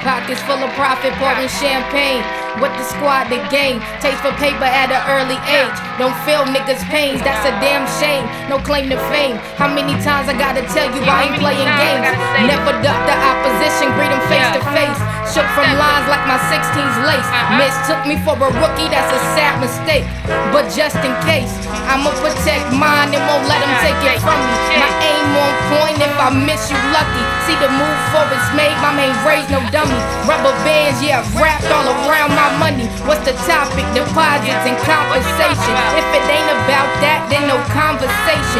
Pockets full of profit, pouring champagne. With the squad, the game. Taste for paper at an early age. Don't feel niggas' pains, that's a damn shame. No claim to fame. How many times I gotta tell you I ain't playing games? Never duck the opposition, greet them face to face. Shook from lines like my 16's lace. Mistook me for a rookie, that's a sad mistake. But just in case, I'ma protect mine and won't let them take it from me. My aim on point, if I miss you lucky. See the move forward's made, my main raised no dummy. Rubber bands, yeah, wrapped all around my money. What's the topic? Deposits and compensation. If it ain't about that, then no conversation.